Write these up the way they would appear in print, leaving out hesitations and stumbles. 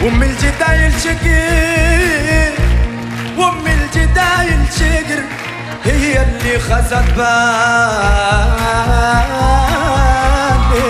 وام الجدايل شقر، وام الجدايل شقر هي اللي خزت بالي.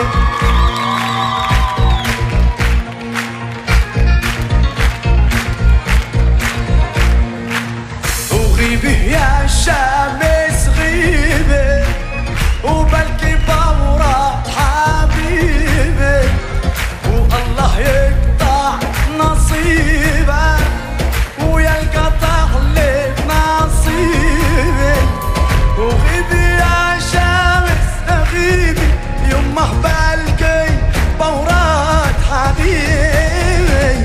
وغيبي يا شمس غيبي وبلكي بورات حبيبي، والله يقطع نصيبه ويلقى طغلب نصيبي. وغيبي يا شمس غيبي يمه بلكي بورات حبيبي.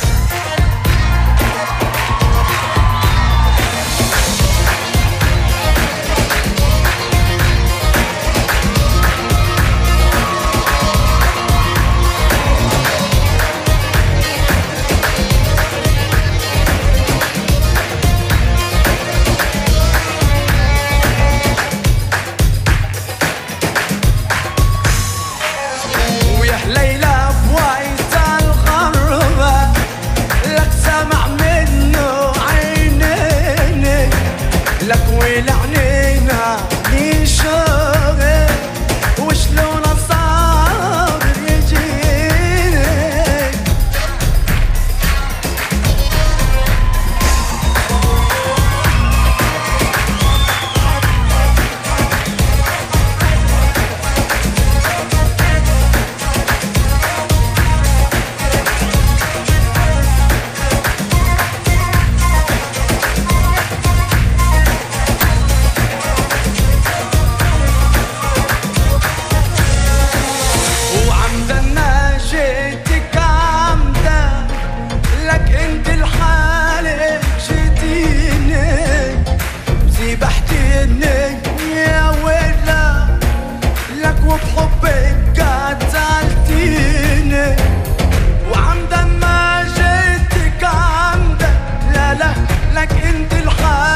لك ولعنينا لشوقي وشلون الصابر يجيني. وبحبك قتلتيني وعمدا ما جيتك عمدا، لا لا لك انت الحالة